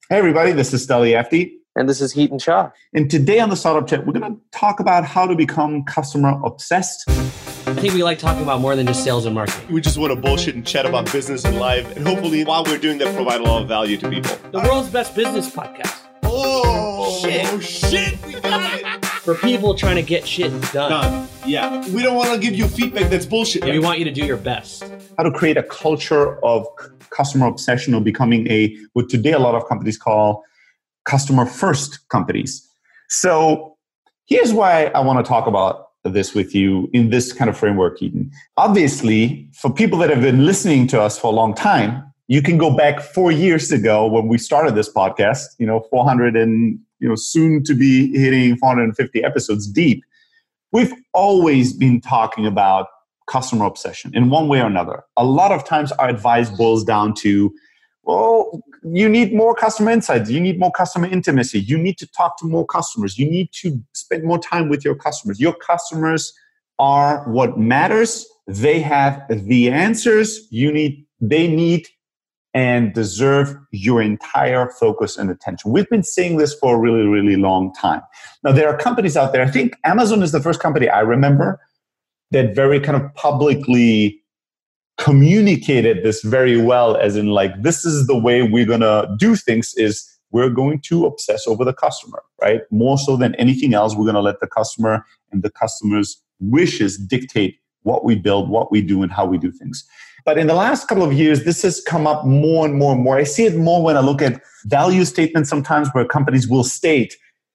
Hey everybody, this is Steli Efti. And this is Heaton Shah. And today on the Startup Chat, we're going to talk about how to become customer obsessed. I think we like talking about more than just sales and marketing. We just want to bullshit and chat about business and life. And hopefully while we're doing that, provide a lot of value to people. The world's best business podcast. Oh, shit. We got it. For people trying to get shit done. Yeah. We don't want to give you feedback that's bullshit. Yeah, we want you to do your best. How to create a culture of customer obsession or becoming what today a lot of companies call customer first companies. So here's why I want to talk about this with you in this kind of framework, Heaton. Obviously, for people that have been listening to us for a long time, you can go back 4 years ago when we started this podcast, 400 and soon to be hitting 450 episodes deep. We've always been talking about customer obsession in one way or another. A lot of times our advice boils down to, well, you need more customer insights. You need more customer intimacy. You need to talk to more customers. You need to spend more time with your customers. Your customers are what matters. They have the answers they need and deserve your entire focus and attention. We've been saying this for a really, really long time. Now, there are companies out there. I think Amazon is the first company I remember that very kind of publicly communicated this very well, as in this is the way we're going to do things, is we're going to obsess over the customer, right? More so than anything else, we're going to let the customer and the customer's wishes dictate what we build, what we do, and how we do things. But in the last couple of years, this has come up more and more and more. I see it more when I look at value statements sometimes where companies will state,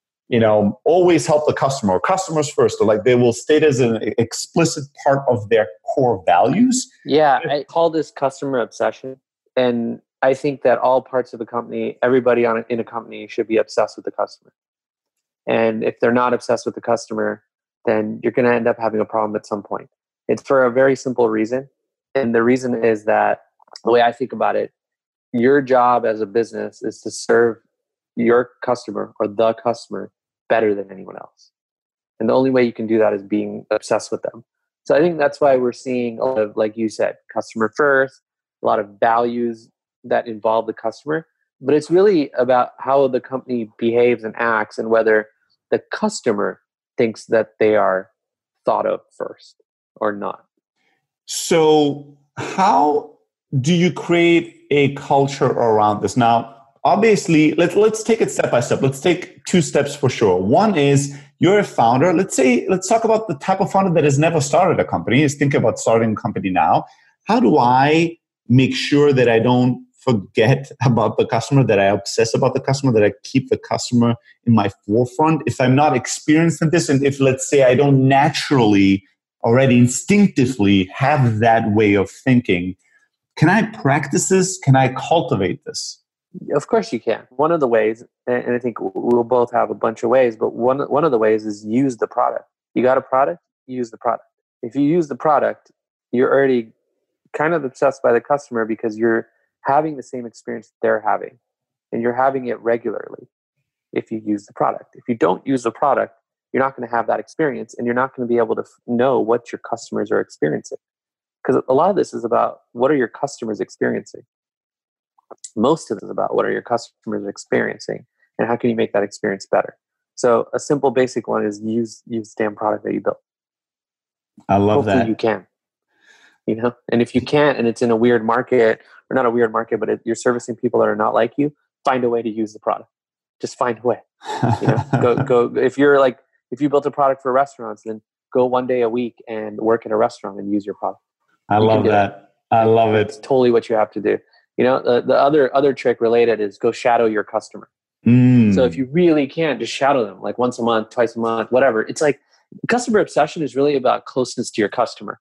always help the customer, or customers first, or they will state as an explicit part of their core values. Yeah, I call this customer obsession. And I think that all parts of the company, everybody in a company should be obsessed with the customer. And if they're not obsessed with the customer, then you're going to end up having a problem at some point. It's for a very simple reason. And the reason is that the way I think about it, your job as a business is to serve your customer or the customer better than anyone else. And the only way you can do that is being obsessed with them. So I think that's why we're seeing a lot of, like you said, customer first, a lot of values that involve the customer. But it's really about how the company behaves and acts and whether the customer thinks that they are thought of first or not. So how do you create a culture around this? Now, obviously, let's take it step by step. Let's take 2 steps for sure. One is you're a founder. Let's talk about the type of founder that has never started a company, is thinking about starting a company now. How do I make sure that I don't forget about the customer, that I obsess about the customer, that I keep the customer in my forefront? If I'm not experienced in this, and if, let's say, I don't naturally already instinctively have that way of thinking, can I practice this? Can I cultivate this? Of course you can. One of the ways, and I think we'll both have a bunch of ways, but one of the ways is use the product. You got a product, use the product. If you use the product, you're already kind of obsessed by the customer because you're having the same experience they're having, and you're having it regularly if you use the product. If you don't use the product, you're not going to have that experience, and you're not going to be able to know what your customers are experiencing. Because a lot of this is about what are your customers experiencing. Most of it is about what are your customers experiencing and how can you make that experience better. So a simple basic one is use the damn product that you built. I love Hopefully that. You can, and if you can't, and it's in a weird market, or not a weird market, but you're servicing people that are not like you, find a way to use the product. Just find a way. Go. If you built a product for restaurants, then go 1 day a week and work at a restaurant and use your product. I love that. I love it. It's totally what you have to do. The other trick related is go shadow your customer. So if you really can, just shadow them once a month, twice a month, whatever. It's customer obsession is really about closeness to your customer.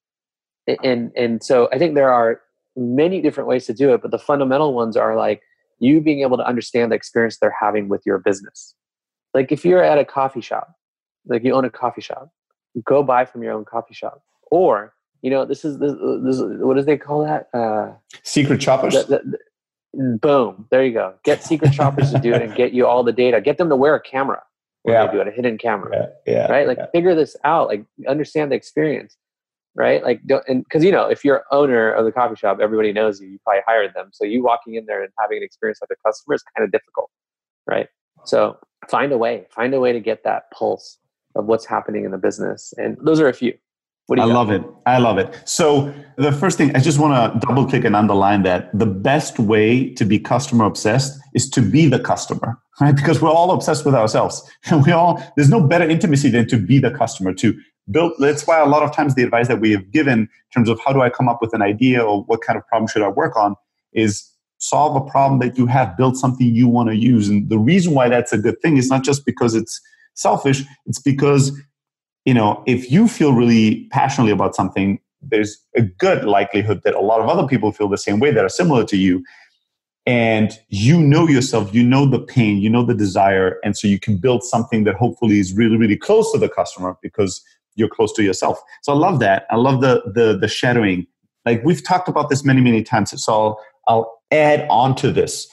And so I think there are many different ways to do it, but the fundamental ones are you being able to understand the experience they're having with your business. If you're at a coffee shop, you own a coffee shop, go buy from your own coffee shop. Or, this is what do they call that? Secret shoppers? Boom. There you go. Get secret shoppers to do it and get you all the data. Get them to wear a camera when they do it, a hidden camera. Yeah. Right? Figure this out. Understand the experience. right? Like, because if you're owner of the coffee shop, everybody knows you. You probably hired them, so you walking in there and having an experience like a customer is kind of difficult, right? So find a way to get that pulse of what's happening in the business, and those are a few. What do you got? I love it. So the first thing, I just want to double click and underline that the best way to be customer obsessed is to be the customer, right? Because we're all obsessed with ourselves, and there's no better intimacy than to be the customer, to build. That's why a lot of times the advice that we have given in terms of how do I come up with an idea or what kind of problem should I work on is solve a problem that you have, build something you want to use. And the reason why that's a good thing is not just because it's selfish, it's because if you feel really passionately about something, there's a good likelihood that a lot of other people feel the same way that are similar to you. And you know yourself, you know the pain, you know the desire. And so you can build something that hopefully is really, really close to the customer because you're close to yourself. So I love that. I love the shadowing. Like we've talked about this many, many times. So I'll add on to this.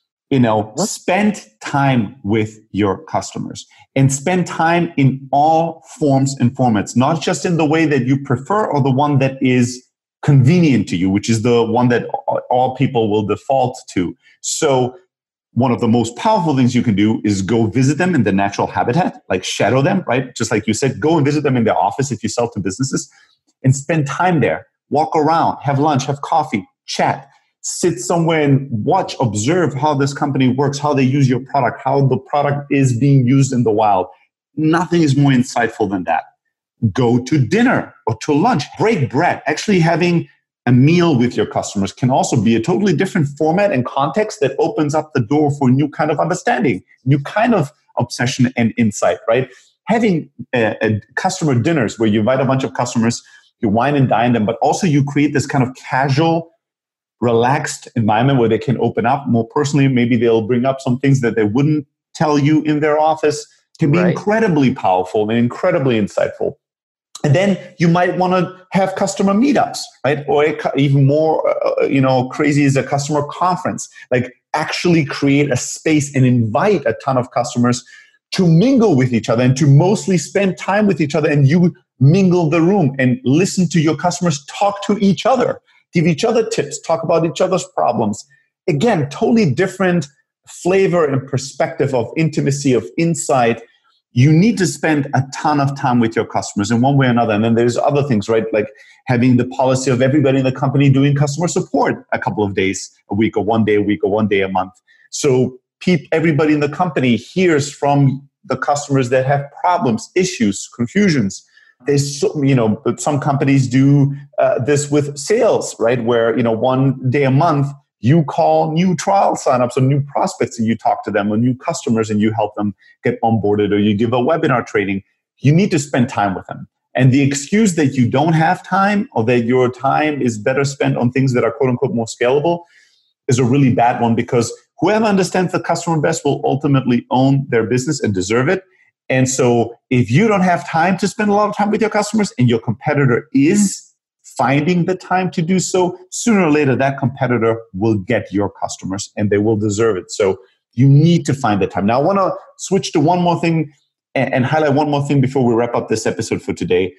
Spend time with your customers and spend time in all forms and formats, not just in the way that you prefer or the one that is convenient to you, which is the one that all people will default to. So one of the most powerful things you can do is go visit them in their natural habitat, like shadow them, right? Just like you said, go and visit them in their office if you sell to businesses and spend time there. Walk around, have lunch, have coffee, chat. Sit somewhere and watch, observe how this company works, how they use your product, how the product is being used in the wild. Nothing is more insightful than that. Go to dinner or to lunch, break bread. Actually having a meal with your customers can also be a totally different format and context that opens up the door for a new kind of understanding, new kind of obsession and insight, right? Having customer dinners where you invite a bunch of customers, you wine and dine them, but also you create this kind of casual, relaxed environment where they can open up more personally. Maybe they'll bring up some things that they wouldn't tell you in their office. Can be incredibly powerful and incredibly insightful. And then you might want to have customer meetups, right? Or even more, crazy is a customer conference. Like actually create a space and invite a ton of customers to mingle with each other and to mostly spend time with each other. And you mingle the room and listen to your customers talk to each other. Give each other tips, talk about each other's problems. Again, totally different flavor and perspective of intimacy, of insight. You need to spend a ton of time with your customers in one way or another. And then there's other things, right? Like having the policy of everybody in the company doing customer support a couple of days a week or 1 day a week or 1 day a month. So everybody in the company hears from the customers that have problems, issues, confusions. There's, some companies do this with sales, right? Where, 1 day a month, you call new trial signups or new prospects and you talk to them or new customers and you help them get onboarded or you give a webinar training. You need to spend time with them. And the excuse that you don't have time or that your time is better spent on things that are quote unquote more scalable is a really bad one, because whoever understands the customer best will ultimately own their business and deserve it. And so if you don't have time to spend a lot of time with your customers and your competitor is finding the time to do so, sooner or later that competitor will get your customers and they will deserve it. So you need to find the time. Now I want to switch to one more thing and highlight one more thing before we wrap up this episode for today.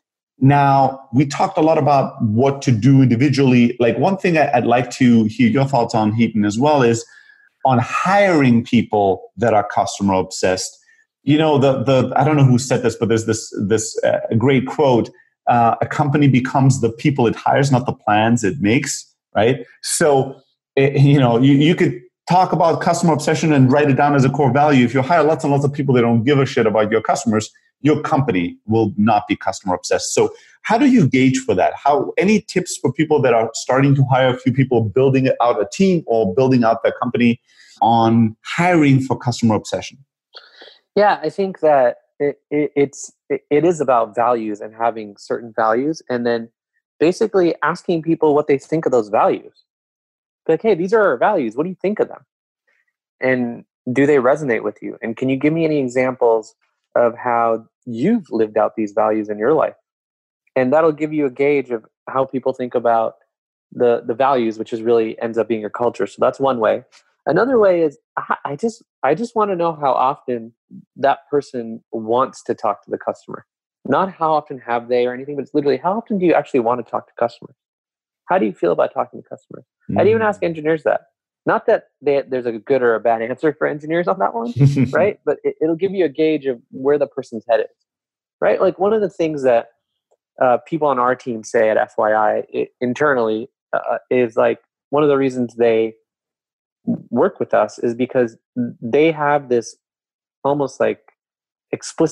Now, we talked a lot about what to do individually. Like one thing I'd like to hear your thoughts on, Hiten, as well, is on hiring people that are customer obsessed. I don't know who said this, but there's this great quote: "A company becomes the people it hires, not the plans it makes." Right. So, you could talk about customer obsession and write it down as a core value. If you hire lots and lots of people that don't give a shit about your customers, your company will not be customer obsessed. So, how do you gauge for that? Any tips for people that are starting to hire a few people, building out a team or building out their company on hiring for customer obsession? Yeah, I think that it is about values and having certain values, and then basically asking people what they think of those values. Like, hey, these are our values. What do you think of them? And do they resonate with you? And can you give me any examples of how you've lived out these values in your life? And that'll give you a gauge of how people think about the values, which is really ends up being your culture. So that's one way. Another way is I just want to know how often that person wants to talk to the customer. Not how often have they or anything, but it's literally how often do you actually want to talk to customers? How do you feel about talking to customers? I'd even ask engineers that. Not that there's a good or a bad answer for engineers on that one, right? But it'll give you a gauge of where the person's head is, right? Like one of the things that people on our team say at FYI internally is like one of the reasons they work with us is because they have this almost like explicit